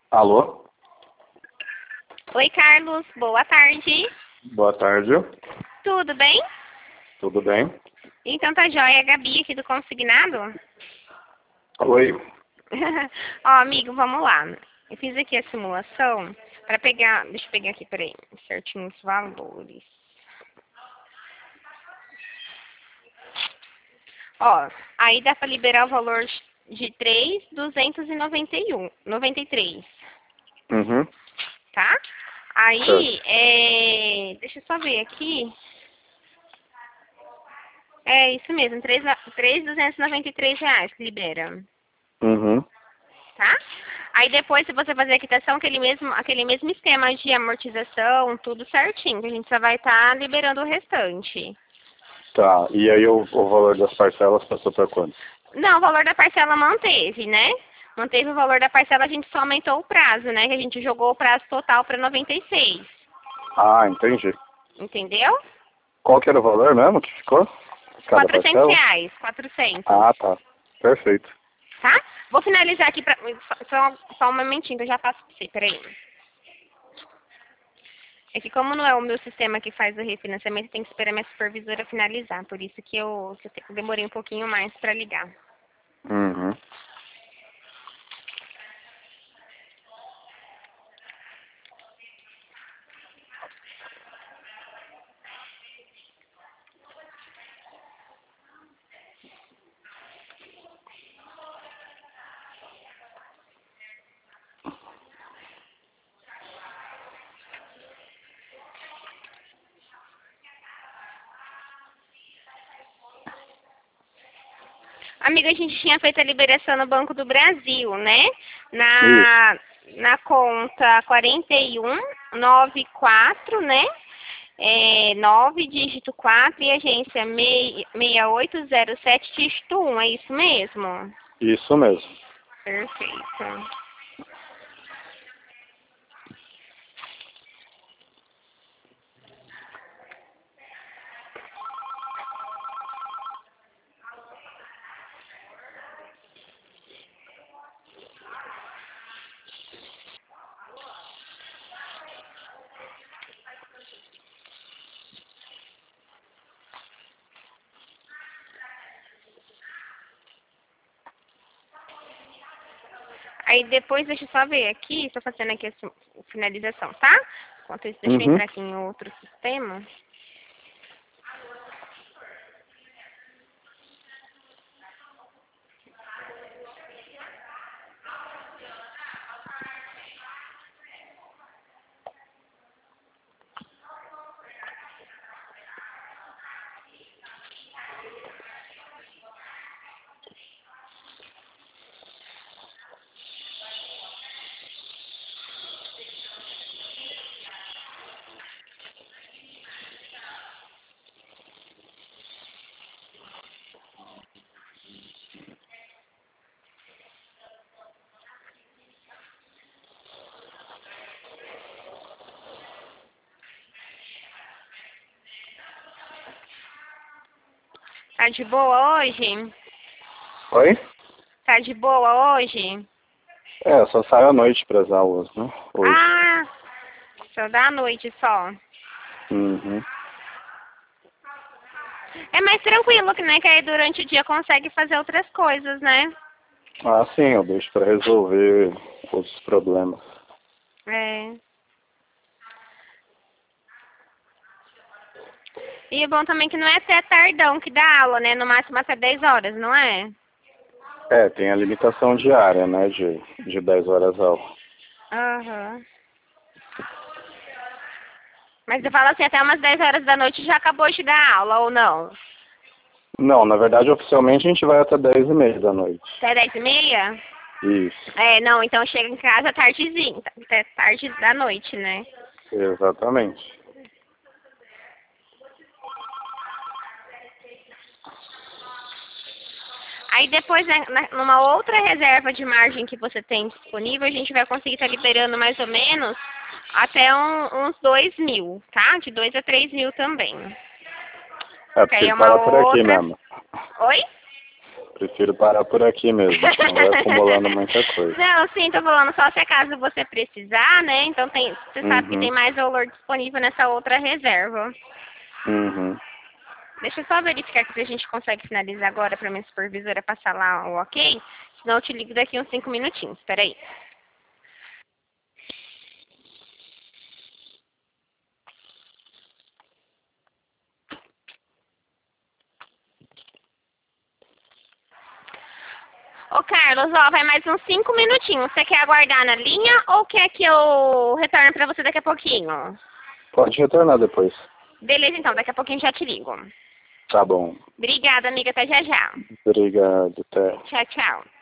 Alô? Oi, Carlos. Boa tarde. Boa tarde. Tudo bem? Tudo bem? Então tá jóia. É a Gabi aqui do Consignado. Oi. Ó, amigo, vamos lá. Eu fiz aqui a simulação para pegar... Deixa eu pegar aqui, peraí. Certinho os valores. Ó, aí dá para liberar o valor de 3.291,93, Uhum. tá? Certo. Aí, deixa eu só ver aqui. É isso mesmo, 3.293 reais que libera, Uhum. tá? Aí depois, se você fazer a quitação, aquele mesmo esquema de amortização, tudo certinho, que a gente só vai estar liberando o restante. Tá. E aí o valor das parcelas passou para quanto? Não, o valor da parcela manteve, né? Manteve o valor da parcela, a gente só aumentou o prazo, né? Que a gente jogou o prazo total para 96, Ah, entendi. entendeu? Qual que era o valor mesmo que ficou? Cada 400 parcela? reais, 400, Ah, tá. Perfeito. tá? Vou finalizar aqui, só um momentinho que eu já passo pra você, peraí. É que como não é o meu sistema que faz o refinanciamento, tem que esperar minha supervisora finalizar. Por isso que eu demorei um pouquinho mais para ligar. Uhum. Amiga, a gente tinha feito a liberação no Banco do Brasil, né? Isso. Na conta 4194, né? 9, dígito 4 e agência 6807, dígito 1. É isso mesmo? Isso mesmo. Perfeito. Aí depois, deixa eu só ver aqui, estou fazendo aqui a finalização, tá? Enquanto isso, deixa eu Uhum. entrar aqui em outro sistema. Tá de boa hoje? Oi? Tá de boa hoje? É, só saio à noite para as aulas, né? Hoje. Ah, só da noite só. Uhum. É mais tranquilo, que, né? Que aí durante o dia consegue fazer outras coisas, né? Ah, sim, eu deixo para resolver outros problemas. É. E é bom também que não é até tardão que dá aula, né? No máximo até 10 horas, não é? É, tem a limitação diária, né, de 10 horas aula. Aham. Mas eu falo assim, até umas 10 horas da noite já acabou de dar aula, ou não? Não, na verdade, oficialmente a gente vai até 10h30 da noite. Até 10h30? Isso, É, não, então chega em casa tardezinho, até tarde da noite, né? exatamente. Aí depois, né, numa outra reserva de margem que você tem disponível, a gente vai conseguir estar liberando mais ou menos até uns 2.000, tá? De 2 a 3.000 também. É, Que porque aí ele é uma fala por aqui outra... mesmo. Oi? prefiro parar por aqui mesmo, não vai acumulando muita coisa. Não, sim, tô falando só se acaso você precisar, né? Então você sabe que tem mais valor disponível nessa outra reserva. Uhum. Deixa eu só verificar aqui se a gente consegue finalizar agora para minha supervisora passar lá o ok. Senão eu te ligo daqui uns 5 minutinhos. Espera aí. Ô, Carlos, ó, vai mais uns 5 minutinhos. Você quer aguardar na linha ou quer que eu retorne para você daqui a pouquinho? Pode retornar depois. Beleza, então. Daqui a pouquinho já te ligo. Tá bom. Obrigada, amiga. Até já já. Obrigado, até. Tchau, tchau.